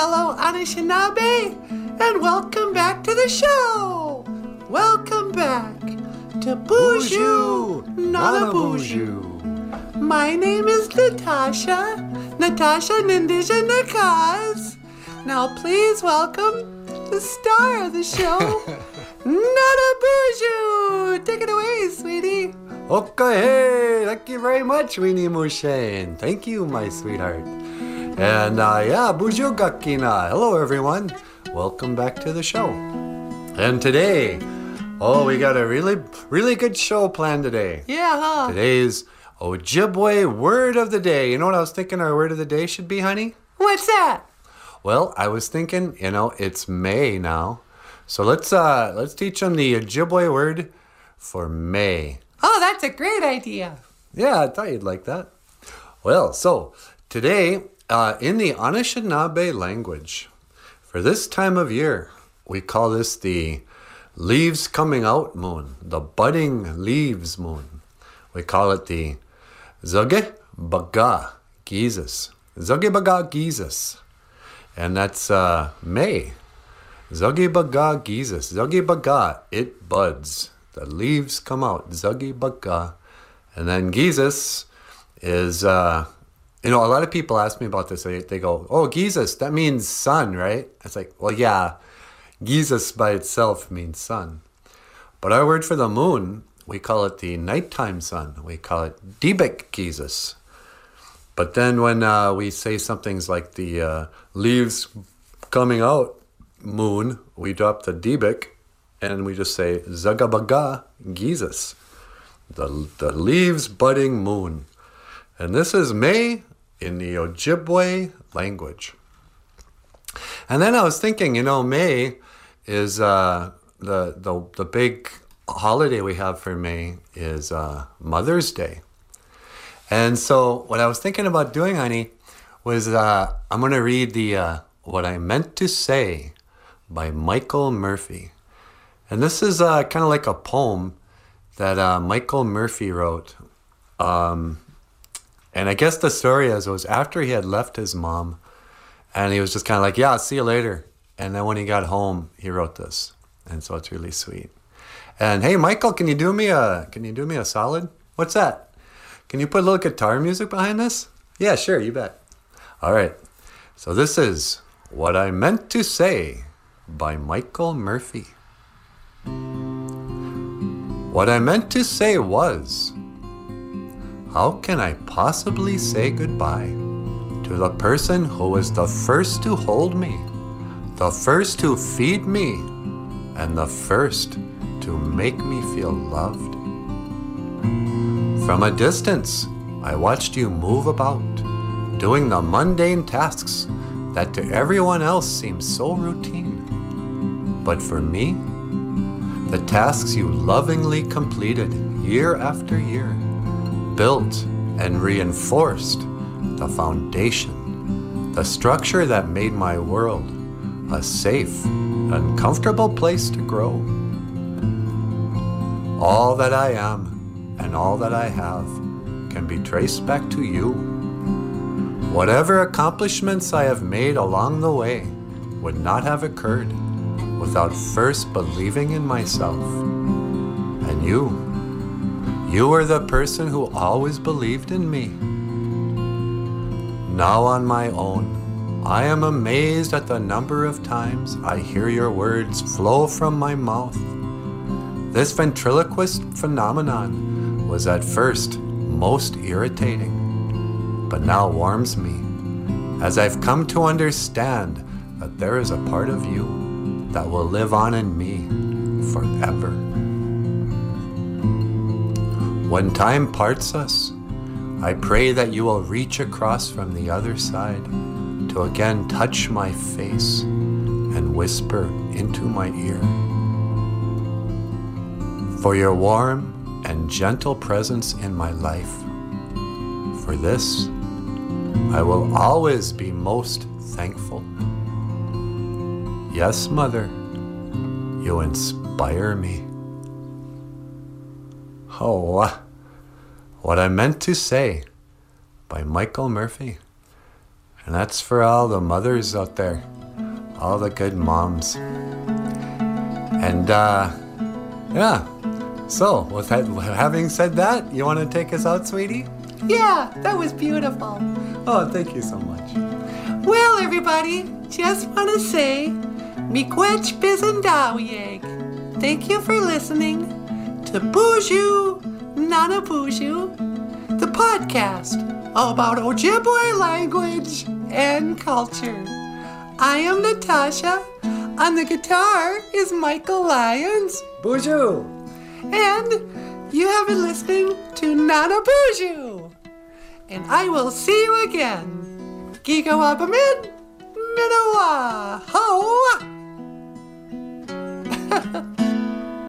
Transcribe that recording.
fellow Anishinaabe, and welcome back to the show. Welcome back to Boozhoo, Nanaboozhoo. My name is Natasha Nindija Nakaz. Now please welcome the star of the show, Nanaboozhoo. Take it away, sweetie. Okay, thank you very much, Winnie Mushane. Thank you, my sweetheart. And Boozhoo Gakina. Hello, everyone. Welcome back to the show. And today, we got a really good show planned today. Yeah, huh? Today's Ojibwe word of the day. You know what I was thinking our word of the day should be, honey? What's that? Well, I was thinking, it's May now. So let's teach them the Ojibwe word for May. Oh, that's a great idea. Yeah, I thought you'd like that. Well, so today, in the Anishinaabe language, for this time of year, we call this the leaves coming out moon, the budding leaves moon. We call it the Zugge Baga Gizis. Zugge Baga Gizis. And that's May. Zugge Baga Gizis. Zugge Baga, it buds. The leaves come out, Zugge Baga. And then Gizis is, a lot of people ask me about this. They go, oh, Gizis, that means sun, right? It's like, well, yeah, Gizis by itself means sun. But our word for the moon, we call it the nighttime sun. We call it Dibik Gizis. But then when we say something's like the leaves coming out moon, we drop the Dibik. And we just say, Zagabaga Gizis, the leaves budding moon. And this is May in the Ojibwe language. And then I was thinking, May is the big holiday we have for May is Mother's Day. And so what I was thinking about doing, honey, was I'm going to read the What I Meant to Say by Michael Murphy. And this is kind of like a poem that Michael Murphy wrote. And I guess the story was after he had left his mom, and he was just kind of like, yeah, I'll see you later. And then when he got home, he wrote this. And so it's really sweet. And hey, Michael, can you do me a solid? What's that? Can you put a little guitar music behind this? Yeah, sure, you bet. All right. So this is What I Meant to Say by Michael Murphy. What I meant to say was, how can I possibly say goodbye to the person who was the first to hold me, the first to feed me, and the first to make me feel loved? From a distance, I watched you move about, doing the mundane tasks that to everyone else seem so routine. But for me, the tasks you lovingly completed year after year built and reinforced the foundation, the structure that made my world a safe and comfortable place to grow. All that I am and all that I have can be traced back to you. Whatever accomplishments I have made along the way would not have occurred without first believing in myself. And you were the person who always believed in me. Now on my own, I am amazed at the number of times I hear your words flow from my mouth. This ventriloquist phenomenon was at first most irritating, but now warms me, as I've come to understand that there is a part of you that will live on in me forever. When time parts us, I pray that you will reach across from the other side to again touch my face and whisper into my ear. For your warm and gentle presence in my life. For this, I will always be most thankful. Yes, Mother, you inspire me. Oh, What I Meant to Say by Michael Murphy. And that's for all the mothers out there. all the good moms. And yeah. So, with that, having said that, you want to take us out, sweetie? Yeah, that was beautiful. Oh, thank you so much. Well, everybody, just want to say, miigwech bizendawiyeg. Thank you for listening to Boozhoo Nana Boozhoo, the podcast about Ojibwe language and culture. I am Natasha. On the guitar is Michael Lyons. Boozhoo! And you have been listening to Nana Boozhoo. And I will see you again. Gigawabamin, Minawa, Ho!